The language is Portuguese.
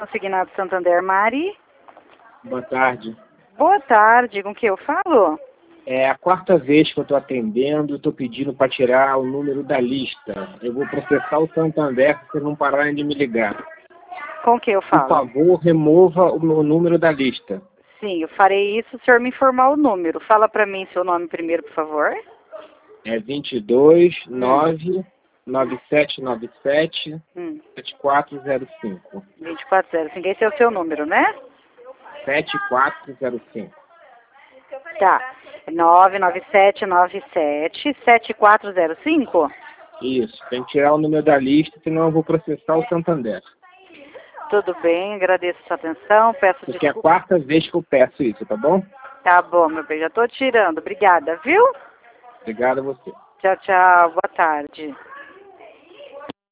Consignado Santander, Mari. Boa tarde. Boa tarde, com quem eu falo? É a quarta vez que eu estou atendendo e estou pedindo para tirar o número da lista. Eu vou processar o Santander se vocês não pararem de me ligar. Com quem eu Por falo? favor, remova o meu número da lista. Sim, eu farei isso se o senhor me informar o número. Fala para mim seu nome primeiro, por favor. É 22 9 9797 7405. 2405. Esse é o seu número, né? 7405. Tá. 997977405? Isso, tem que tirar o número da lista, senão eu vou processar o Santander. Tudo bem, agradeço a sua atenção, peço Porque é a desculpa. quarta vez que eu peço isso, tá bom? Tá bom, meu bem, já tô tirando. Obrigada, viu? Obrigado a você. Tchau, tchau. Boa tarde.